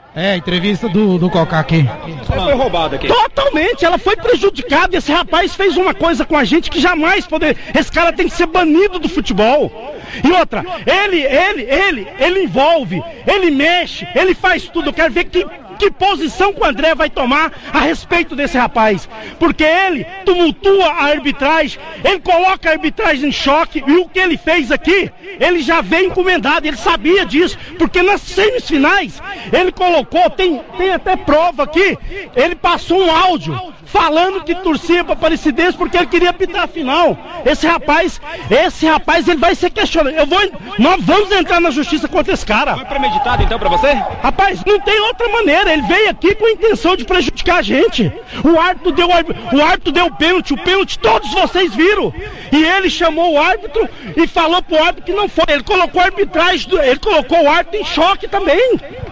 É, a entrevista do Cocá aqui. Ela foi roubada aqui. Totalmente, ela foi prejudicada. Esse rapaz fez uma coisa com a gente que jamais poderia. Esse cara tem que ser banido do futebol. E outra, ele envolve, ele mexe, ele faz tudo. Eu quero ver que posição que o André vai tomar a respeito desse rapaz. Porque ele tumultua a arbitragem, ele coloca a arbitragem em choque, e o que ele fez aqui, ele já veio encomendado, ele sabia disso, porque nas semifinais, ele colocou, tem até prova aqui, ele passou um áudio falando que torcia para Aparecidense porque ele queria apitar a final. Esse rapaz, ele vai ser questionado. Nós vamos entrar na justiça contra esse cara. Foi premeditado então pra você? Rapaz, não tem outra maneira. Ele veio aqui com a intenção de prejudicar a gente. O árbitro deu o pênalti todos vocês viram. E ele chamou o árbitro e falou pro árbitro que não foi. Ele colocou a arbitragem, ele colocou o árbitro em choque também.